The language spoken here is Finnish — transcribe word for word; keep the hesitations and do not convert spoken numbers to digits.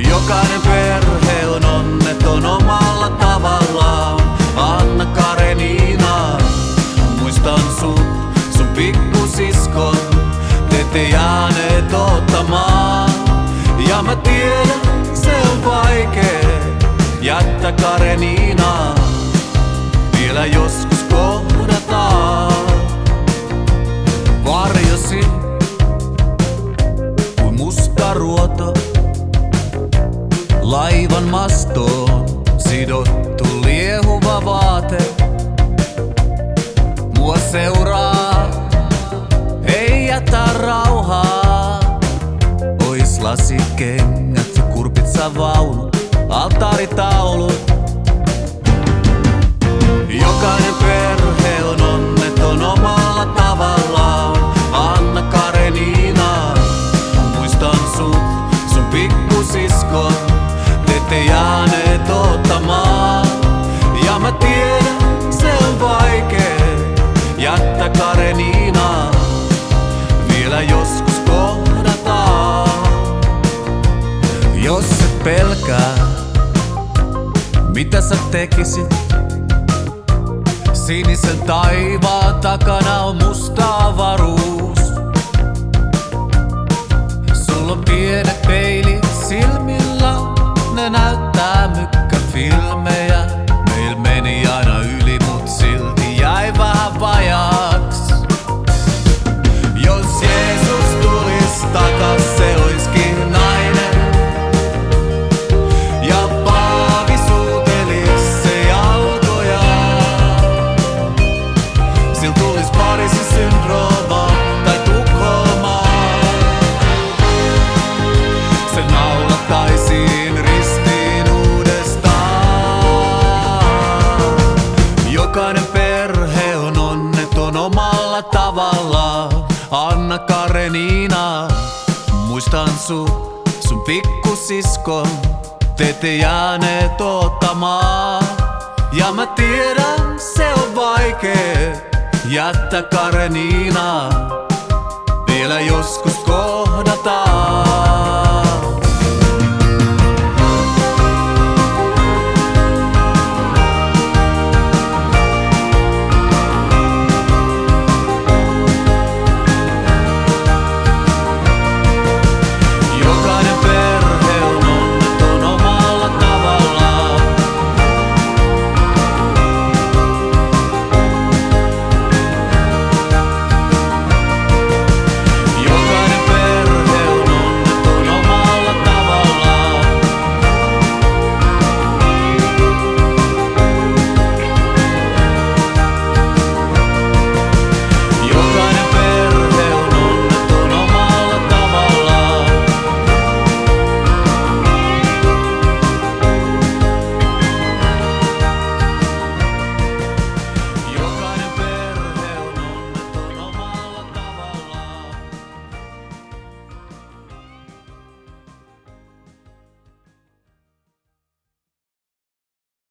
Jokainen perhe on onneton omalla tavallaan. Anna Karenina, muistan sut, sun pikkusiskon. Te ette jääneet ottamaan. Ja mä tiedän, se on vaikee jättää Karenina. Vielä joskus kohdataan. Varjosin kuin musta ruoto laivan mastoon sidottu liehuva vaate. Mua seuraa, ei jätä rauhaa. Ois lasikengät, kurpitsavaunut, altaaritaulut. Jokainen perhe on onneton omalla tavallaan. Anna Karenina, muistan sut, sun pikkusiskon. Te ette jääneet ottamaan. Ja mä tiedän, se on vaikee jättää Karenina. Vielä joskus kohdataan. Jos et pelkää, mitä sä tekisit? Sinisen taivaan takana on musta avaruus. Sulla on pienet peilit silmillä, ne näyttää mykkäfilmejä. Meil meni aina yli, mut silti jäi vähän vajaaks. Jos Jeesus tulis takas, se oiskin nainen. Ja Paavi suutelis se jalkojaan. Sil tulis Pariisin syndrooma tai Tukholmaa. Se naulattaisiin ristiin uudestaan. Jokainen perhe on onneton omalla tavallaan. Anna Karenina, muistan sut, sun pikkusiskon. Te ette jääneet ottamaan. Ja mä tiedän, se on vaikee jättää Karenina. Vielä joskus kohdataan.